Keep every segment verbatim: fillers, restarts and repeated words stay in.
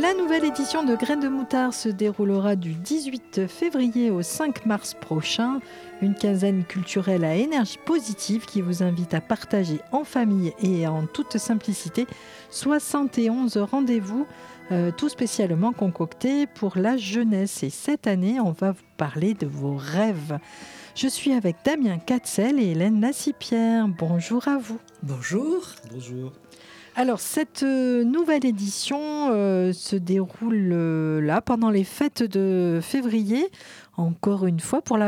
La nouvelle édition de Graines de Moutarde se déroulera du dix-huit février au cinq mars prochain. Une quinzaine culturelle à énergie positive qui vous invite à partager en famille et en toute simplicité soixante et onze rendez-vous, euh, tout spécialement concoctés pour la jeunesse. Et cette année, on va vous parler de vos rêves. Je suis avec Damien Katzel et Hélène Lassipierre. Bonjour à vous. Bonjour. Bonjour. Alors, cette euh, nouvelle édition euh, se déroule euh, là, pendant les fêtes de février. Encore une fois, pour la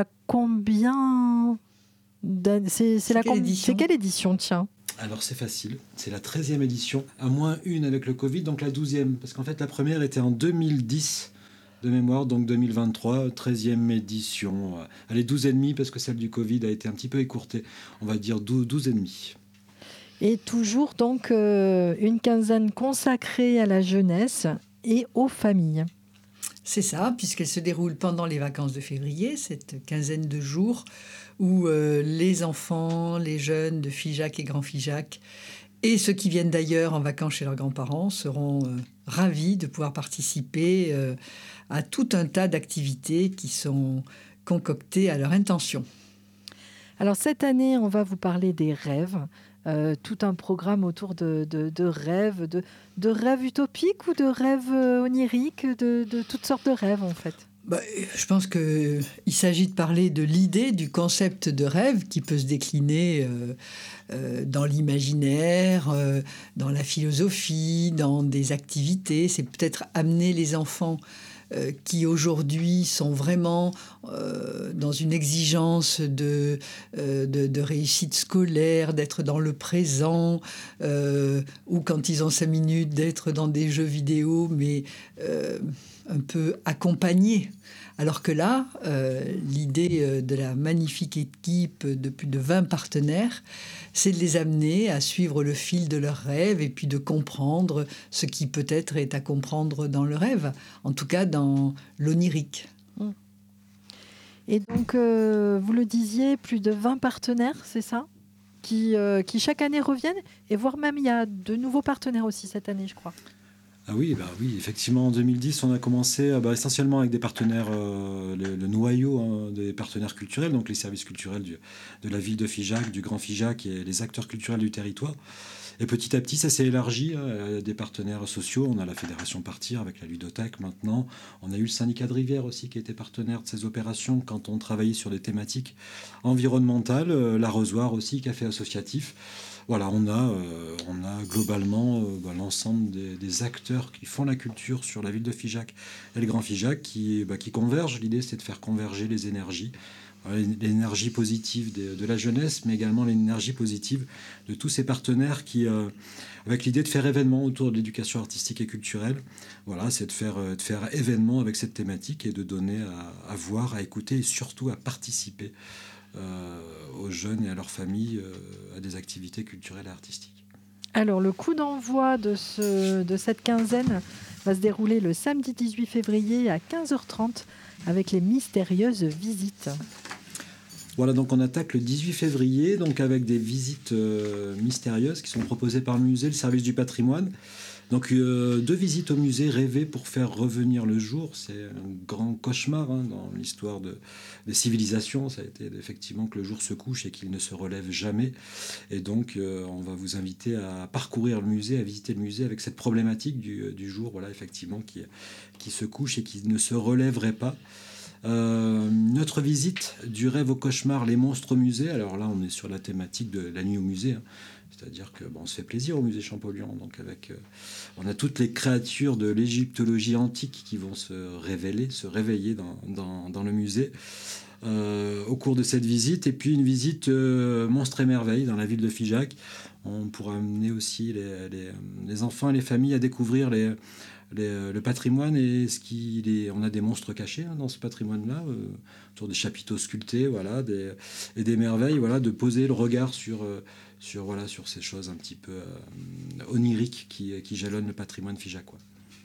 combien d'années c'est, c'est, c'est, la quelle com- c'est quelle édition, tiens ? Alors, c'est facile. C'est la treizième édition, à moins une avec le Covid, donc la douzième. Parce qu'en fait, la première était en deux mille dix de mémoire, donc deux mille vingt-trois, treizième édition. Elle est douze et demi parce que celle du Covid a été un petit peu écourtée. On va dire douze et demi. Et toujours donc euh, une quinzaine consacrée à la jeunesse et aux familles. C'est ça, puisqu'elle se déroule pendant les vacances de février, cette quinzaine de jours où euh, les enfants, les jeunes de Figeac et Grand Figeac et ceux qui viennent d'ailleurs en vacances chez leurs grands-parents seront euh, ravis de pouvoir participer euh, à tout un tas d'activités qui sont concoctées à leur intention. Alors cette année, on va vous parler des rêves. Euh, tout un programme autour de, de, de rêves, de, de rêves utopiques ou de rêves oniriques, de, de toutes sortes de rêves en fait. Bah, je pense qu'il s'agit de parler de l'idée, du concept de rêve qui peut se décliner euh, euh, dans l'imaginaire, euh, dans la philosophie, dans des activités. C'est peut-être amener les enfants Euh, qui aujourd'hui sont vraiment euh, dans une exigence de, euh, de, de réussite scolaire, d'être dans le présent, euh, ou quand ils ont cinq minutes, d'être dans des jeux vidéo, mais euh, un peu accompagnés. Alors que là, euh, l'idée de la magnifique équipe de plus de vingt partenaires, c'est de les amener à suivre le fil de leurs rêves et puis de comprendre ce qui peut-être est à comprendre dans le rêve, en tout cas dans l'onirique. Et donc, euh, vous le disiez, plus de vingt partenaires, c'est ça ? qui, euh, qui chaque année reviennent, et voire même il y a de nouveaux partenaires aussi cette année, je crois. Ah oui, bah oui, effectivement, en deux mille dix, on a commencé bah, essentiellement avec des partenaires, euh, le, le noyau hein, des partenaires culturels, donc les services culturels du, de la ville de Figeac, du Grand Figeac et les acteurs culturels du territoire. Et petit à petit, ça s'est élargi à des partenaires sociaux. On a la Fédération Partir avec la ludothèque maintenant. On a eu le syndicat de Rivière aussi qui était partenaire de ces opérations quand on travaillait sur des thématiques environnementales. L'Arrosoir aussi, café associatif. Voilà, on a, euh, on a globalement euh, bah, l'ensemble des, des acteurs qui font la culture sur la ville de Figeac et le Grand Figeac qui, bah, qui convergent. L'idée, c'est de faire converger les énergies. L'énergie positive de, de la jeunesse, mais également l'énergie positive de tous ces partenaires qui, euh, avec l'idée de faire événement autour de l'éducation artistique et culturelle. Voilà, c'est de faire, de faire événement avec cette thématique et de donner à, à voir, à écouter et surtout à participer euh, aux jeunes et à leurs familles euh, à des activités culturelles et artistiques. Alors, le coup d'envoi de, ce, de cette quinzaine va se dérouler le samedi dix-huit février à quinze heures trente avec les mystérieuses visites. Voilà, donc on attaque le dix-huit février, donc avec des visites euh, mystérieuses qui sont proposées par le musée, le service du patrimoine. Donc euh, deux visites au musée rêvées pour faire revenir le jour. C'est un grand cauchemar hein, dans l'histoire de, des civilisations. Ça a été effectivement que le jour se couche et qu'il ne se relève jamais. Et donc euh, on va vous inviter à parcourir le musée, à visiter le musée avec cette problématique du, du jour, voilà, effectivement, qui, qui se couche et qui ne se relèverait pas. Euh, notre visite du rêve au cauchemar, les monstres au musée. Alors là, on est sur la thématique de la nuit au musée. Hein. C'est-à-dire que bon, on se fait plaisir au musée Champollion. Donc avec, euh, on a toutes les créatures de l'égyptologie antique qui vont se révéler, se réveiller dans, dans, dans le musée euh, au cours de cette visite. Et puis une visite euh, monstres et merveilles dans la ville de Figeac. On pourra amener aussi les, les, les enfants et les familles à découvrir les Les, le patrimoine et ce qu'il est, on a des monstres cachés hein, dans ce patrimoine-là, euh, autour des chapiteaux sculptés, voilà, des, et des merveilles, voilà, de poser le regard sur, euh, sur, voilà, sur ces choses un petit peu euh, oniriques qui, qui jalonnent le patrimoine figeacois.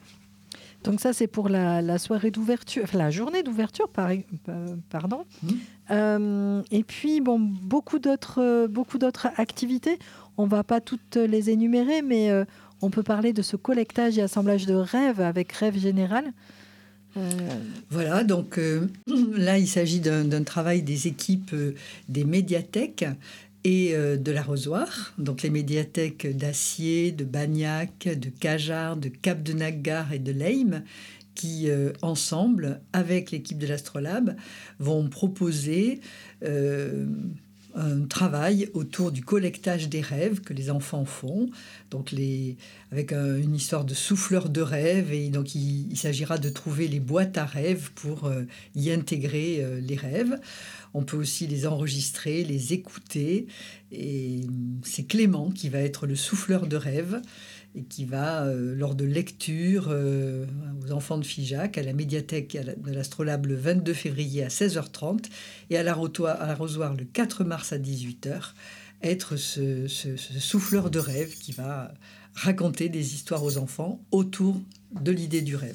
Donc ça, c'est pour la, la soirée d'ouverture, enfin, la journée d'ouverture, par, euh, pardon. Mmh. Euh, et puis, bon, beaucoup d'autres, beaucoup d'autres activités. On ne va pas toutes les énumérer, mais euh, on peut parler de ce collectage et assemblage de rêves avec Rêve Général. Euh... Voilà, donc euh, là, il s'agit d'un, d'un travail des équipes euh, des médiathèques et euh, de l'Arrosoir. Donc les médiathèques d'Acier, de Bagnac, de Cajarc, de Cap-de-Nac-Gare et de Leim, qui, euh, ensemble, avec l'équipe de l'Astrolabe, vont proposer euh, un travail autour du collectage des rêves que les enfants font, donc les, avec un, une histoire de souffleur de rêves. Et donc, il, il s'agira de trouver les boîtes à rêves pour euh, y intégrer euh, les rêves. On peut aussi les enregistrer, les écouter. Et c'est Clément qui va être le souffleur de rêves et qui va, euh, lors de lecture euh, aux enfants de Figeac, à la médiathèque de l'Astrolabe le vingt-deux février à seize heures trente et à l'Arrosoir le quatre mars à dix-huit heures, être ce, ce, ce souffleur de rêve qui va raconter des histoires aux enfants autour de l'idée du rêve.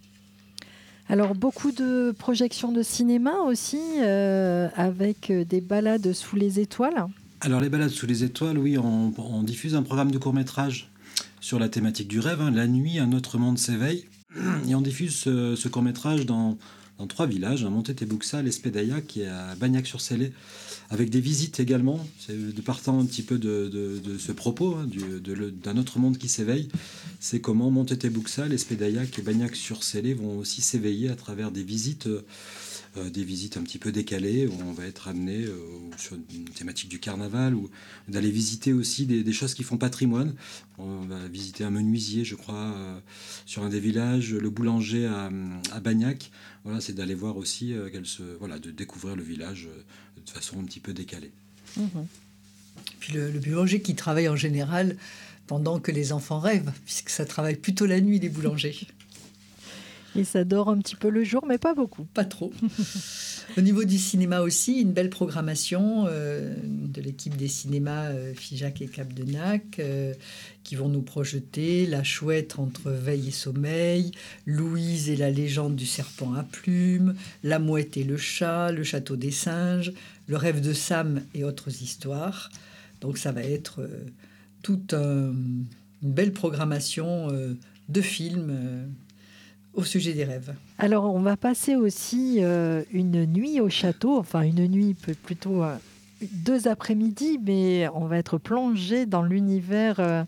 Alors, beaucoup de projections de cinéma aussi, euh, avec des balades sous les étoiles. Alors, les balades sous les étoiles, oui, on, on diffuse un programme de court-métrage sur la thématique du rêve, hein. La nuit, un autre monde s'éveille. Et on diffuse ce, ce court-métrage dans, dans trois villages, à Montet-et-Bouxal, Espédaillac et à Bagnac-sur-Célé, avec des visites également. C'est de partant un petit peu de, de, de ce propos, hein, du, de, de, d'un autre monde qui s'éveille. C'est comment Montet-et-Bouxal, Espédaillac et Bagnac-sur-Célé vont aussi s'éveiller à travers des visites, euh, des visites un petit peu décalées, où on va être amené euh, sur une thématique du carnaval, ou d'aller visiter aussi des, des choses qui font patrimoine. On va visiter un menuisier, je crois, euh, sur un des villages, le boulanger à, à Bagnac. Voilà, c'est d'aller voir aussi, euh, qu'elle se, voilà, de découvrir le village euh, de façon un petit peu décalée. Mmh. Puis le, le boulanger qui travaille en général pendant que les enfants rêvent, puisque ça travaille plutôt la nuit, les boulangers. Et ça dort un petit peu le jour, mais pas beaucoup. Pas trop. Au niveau du cinéma aussi, une belle programmation euh, de l'équipe des cinémas euh, Figeac et Cap-de-Nac euh, qui vont nous projeter La Chouette entre veille et sommeil, Louise et la légende du serpent à plumes, La Mouette et le chat, Le Château des singes, Le rêve de Sam et autres histoires. Donc ça va être euh, toute un, une belle programmation euh, de films euh, au sujet des rêves. Alors, on va passer aussi euh, une nuit au château, enfin une nuit plutôt euh, deux après-midi, mais on va être plongé dans l'univers euh,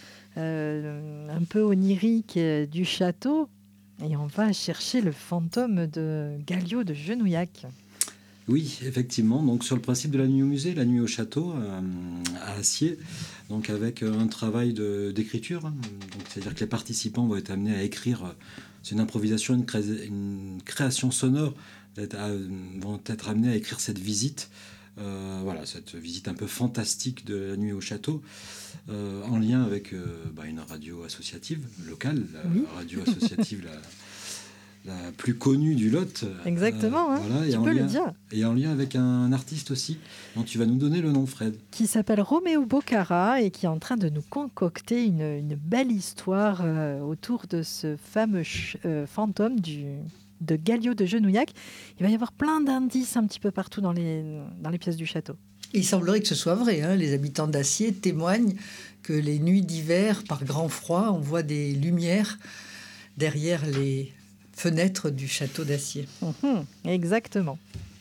euh, un peu onirique euh, du château et on va chercher le fantôme de Galliot de Genouillac. Oui, effectivement. Donc sur le principe de la nuit au musée, la nuit au château euh, à Acier, donc avec un travail de, d'écriture. Hein. Donc c'est-à-dire que les participants vont être amenés à écrire. C'est une improvisation, une, cré- une création sonore. À, vont être amenés à écrire cette visite. Euh, voilà, cette visite un peu fantastique de la nuit au château, euh, en lien avec euh, bah, une radio associative locale, la oui. radio associative. la, la plus connue du Lot. Exactement, euh, hein, voilà, tu peux lien, le dire. Et en lien avec un artiste aussi, dont tu vas nous donner le nom, Fred. Qui s'appelle Roméo Bocara et qui est en train de nous concocter une, une belle histoire euh, autour de ce fameux ch- euh, fantôme du, de Galliot de Genouillac. Il va y avoir plein d'indices un petit peu partout dans les, dans les pièces du château. Il semblerait que ce soit vrai. Hein. Les habitants d'Acier témoignent que les nuits d'hiver, par grand froid, on voit des lumières derrière les fenêtres du château d'Acier. Mmh, exactement.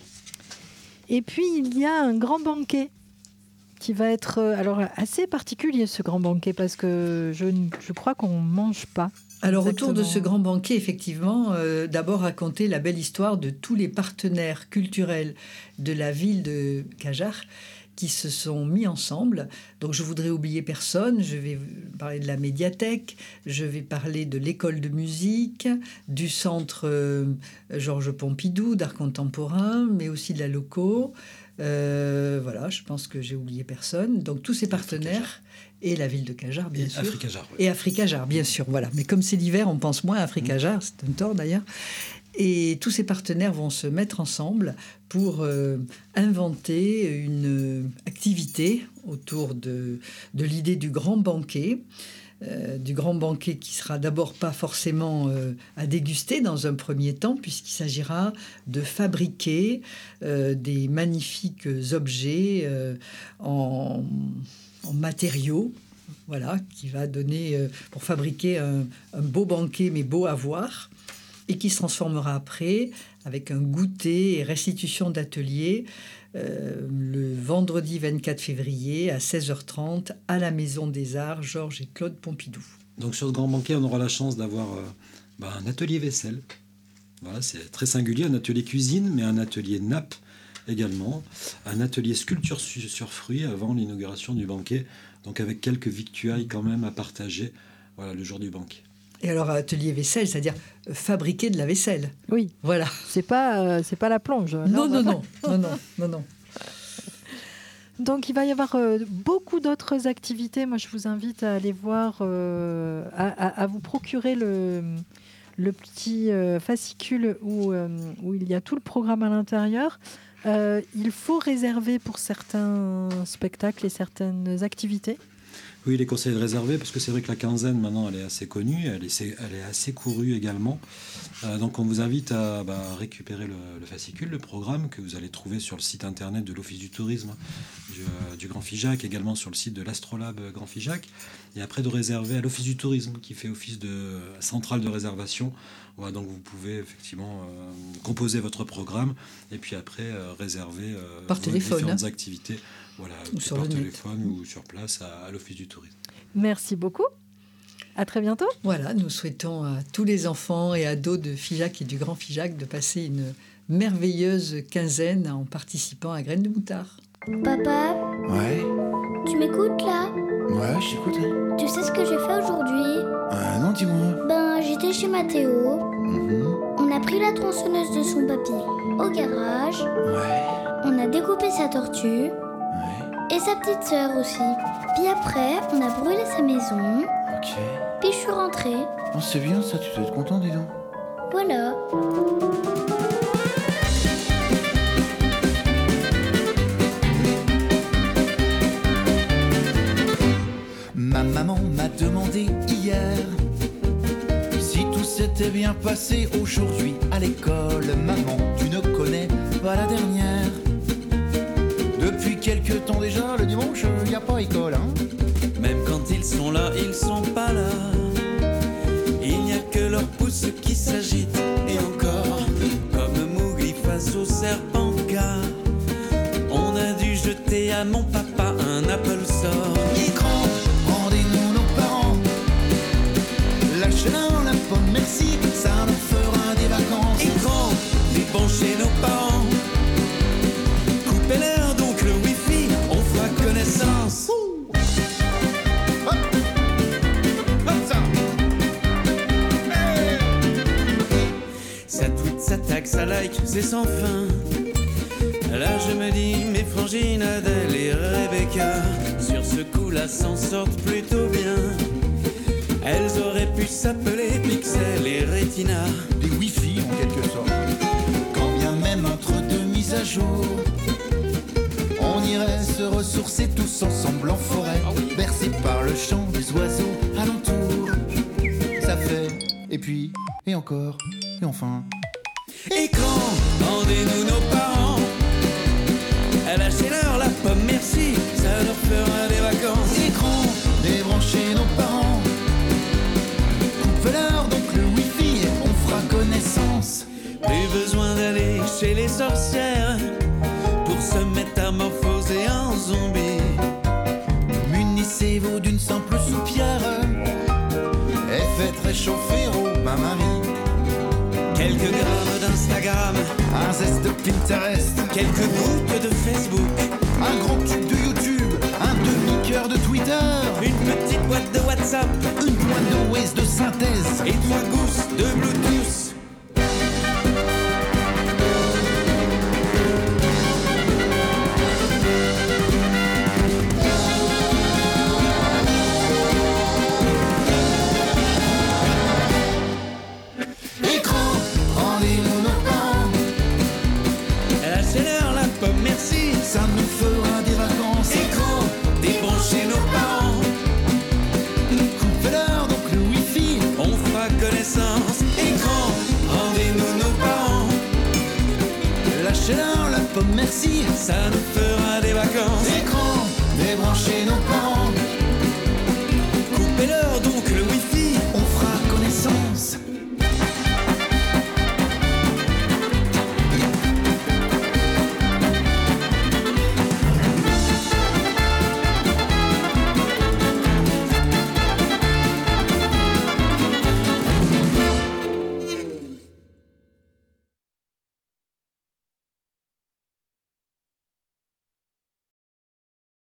Et puis, il y a un grand banquet qui va être alors assez particulier, ce grand banquet, parce que je, je crois qu'on ne mange pas. Alors, exactement. Autour de ce grand banquet, effectivement, euh, d'abord raconter la belle histoire de tous les partenaires culturels de la ville de Cajarc qui se sont mis ensemble. Donc, je voudrais oublier personne. Je vais parler de la médiathèque, je vais parler de l'école de musique, du centre euh, Georges Pompidou d'art contemporain, mais aussi de la loco. Euh, voilà, je pense que j'ai oublié personne. Donc, tous ces partenaires et la ville de Cajarc, bien et sûr. Africajar, oui. Et Africajar, bien sûr. Voilà. Mais comme c'est l'hiver, on pense moins à Africajar. Mmh. C'est un tort d'ailleurs. Et tous ces partenaires vont se mettre ensemble pour euh, inventer une activité autour de, de l'idée du grand banquet. Euh, du grand banquet qui sera d'abord pas forcément euh, à déguster dans un premier temps, puisqu'il s'agira de fabriquer euh, des magnifiques objets euh, en, en matériaux voilà, qui va donner, euh, pour fabriquer un, un beau banquet, mais beau à voir, et qui se transformera après avec un goûter et restitution d'atelier euh, le vendredi vingt-quatre février à seize heures trente à la Maison des Arts Georges et Claude Pompidou. Donc sur ce grand banquet, on aura la chance d'avoir euh, bah, un atelier vaisselle. Voilà, c'est très singulier, un atelier cuisine, mais un atelier nappe également, un atelier sculpture sur, sur fruits avant l'inauguration du banquet, donc avec quelques victuailles quand même à partager, voilà, le jour du banquet. Et alors, atelier vaisselle, c'est-à-dire fabriquer de la vaisselle. Oui. Voilà. C'est pas, euh, c'est pas la plonge. Non, non, non, non, non, non, non. Donc, il va y avoir euh, beaucoup d'autres activités. Moi, je vous invite à aller voir, euh, à, à, à vous procurer le, le petit euh, fascicule où, euh, où il y a tout le programme à l'intérieur. Euh, il faut réserver pour certains spectacles et certaines activités. Oui, il est conseillé de réserver parce que c'est vrai que la quinzaine, maintenant, elle est assez connue, elle est, elle est assez courue également. Euh, donc, on vous invite à bah, récupérer le, le fascicule, le programme que vous allez trouver sur le site internet de l'Office du tourisme du, euh, du Grand Figeac, également sur le site de l'Astrolabe Grand Figeac. Et après, de réserver à l'Office du tourisme qui fait office de centrale de réservation. Voilà, donc, vous pouvez effectivement euh, composer votre programme et puis après euh, réserver euh, par vos téléphone, différentes hein. activités. Voilà, ou sur par le téléphone net. ou sur place à, à l'Office du tourisme. Merci beaucoup. À très bientôt. Voilà, nous souhaitons à tous les enfants et ados de Figeac et du Grand Figeac de passer une merveilleuse quinzaine en participant à Graines de Moutard. Papa, Ouais, tu m'écoutes là? ouais, je t'écoute. Hein. Tu sais ce que j'ai fait aujourd'hui? Euh, non, dis-moi. Ben, j'étais chez Mathéo. Mhm. On a pris la tronçonneuse de son papy au garage. Ouais, On a découpé sa tortue ouais, et sa petite sœur aussi. Puis après, on a brûlé sa maison. ok. Puis je suis rentrée. Oh, c'est bien ça, tu dois être content, dis donc. Voilà. Ma maman m'a demandé hier si tout s'était bien passé aujourd'hui à l'école. Maman, tu ne connais pas la dernière. Depuis quelque temps déjà, le dimanche, il n'y a pas école, hein. Même quand ils sont là, ils sont pas là. Il n'y a que leur pouce qui s'agite. Et encore, comme Mowgli face au serpent car on a dû jeter à mon papa un Apple Store. Écran, rendez-nous nos parents. Lâchez-leur la pomme, merci, ça leur fera des vacances. Écran, débranchez nos parents. Coupez-leur donc le wifi, on fera connaissance. Hop. Hop, ça. Hey. Ça tweet, ça tag, ça like, c'est sans fin. Là je me dis, mes frangines Adèle et Rebecca, sur ce coup-là s'en sortent plutôt bien. Elles auraient pu s'appeler Pixel et Retina. Des Wi-Fi en quelque sorte. Quand bien même entre deux mises à jour, on irait se ressourcer tous ensemble en forêt, bercés par le chant des oiseaux alentour. Ça fait, et puis, et encore, et enfin. Écran, rendez-nous nos parents. Lâchez-leur la pomme, merci, ça leur fera des vacances. Écran, débranchez nos parents. Coupez-leur donc le Wi-Fi, on fera connaissance. Plus besoin d'aller chez les sorcières pour se métamorphoser en zombie. Munissez-vous d'une simple soupière et faites réchauffer au bain-marie. Quelques grammes d'Instagram, Un zeste de Pinterest, quelques gouttes de Facebook, un gros tube de YouTube, un demi-cœur de Twitter, une petite boîte de WhatsApp une pointe de Waze de synthèse. et trois gousses de Bluetooth. Écran, rendez-nous nos parents. Lâchez-leur la pomme, merci. Ça nous fera des vacances. Écran, débranchez nos parents. Coupez-leur donc le Wi-Fi. On fera connaissance. Écran, rendez-nous nos parents. Lâchez-leur la pomme, merci. Ça nous fera des vacances. Écran, débranchez nos parents.